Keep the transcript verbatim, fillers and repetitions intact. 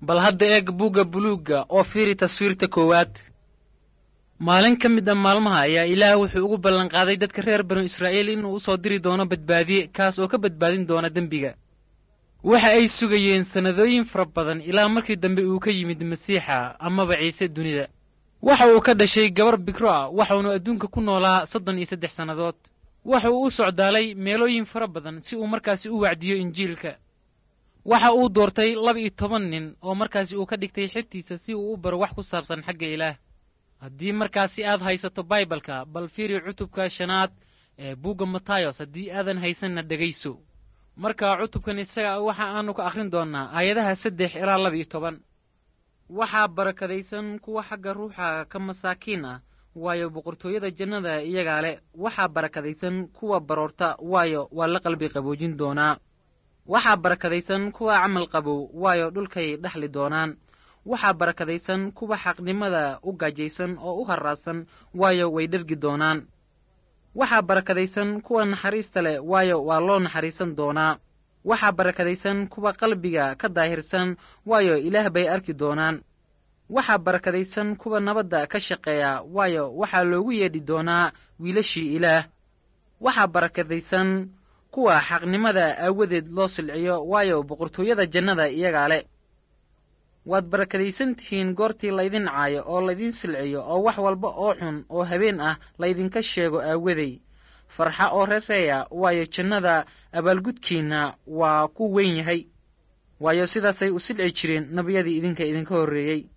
bal hadda eeg buugga buluugga oo fiiri taswiirta koowaad. maalin ka mid a maalmaha ayaa ilaah wuxuu ugu ballanqaaday dadka reer banu israa'iil inuu u soo diri doono badbaadiye kaas oo ka badbaadin doona dembiga. waxa ay sugayeen sannadooyin fara badan ilaa markii dambe uu ka yimid masiixa amaba ciise dunida. waxa uu ka dhashay gabar bikro ah waxaunu adduunka ku noolaa soddon iyo saddex sannadood. waxa uu u socdaalay meelooyin fara badan si uu markaasi u wacdiyo injiilka. waxa uu doortay laba iyo toban nin oo markaasi uu ka dhigtay xigtiisa si uu u baro wax ku saabsan xagga ilaah. haddii markaasi aad haysato baibalka bal fiiri cutubka shanaad ee buugga matayos haddii aadan haysanna dhegayso. marka cutubkan isaga waxa aanu ka akhrin doonnaa aayadaha saddex ilaa laba iyo toban. waxaa barakadaysan kuwa xagga ruuxa ka masaakiin ah waayo boqortooyada jannada iyagaa leh. waxaa barakadaysan kuwa baroorta waayo waa la qalbi qaboojin doonaa. waxaa barakadaysan kuwa camal qabow waayo dhulkay dhaxli doonaan. waxaa barakadaysan kuwa xaqnimada u gaajaysan oo u harraadsan waayo way dhergi doonaan. waxaa barakadaysan kuwa naxariista leh waayo waa loo naxariisan doonaa. waxaa barakadaysan kuwa qalbiga ka daahirsan waayo ilaah bay arki doonaan. waxaa barakadaysan kuwa nabadda ka shaqeeya waayo waxaa loogu yeedhi doonaa wiilashii ilaah. waxaa barakadaysan kuwa xaqnimada aawadeed loo silciyo waayo boqortooyada jannada iyagaa leh. waad barakadaysan tihiin goortii laydin caayo oo laydin silciyo oo wax walba oo xun oo habeen ah laydinka sheego aawaday. farxa oo reereeya waayo jannada abaalgudkiinna waa ku weyn yahay waayo sidaasay u silci jireen nebiyadii idinka idinka horreeyey.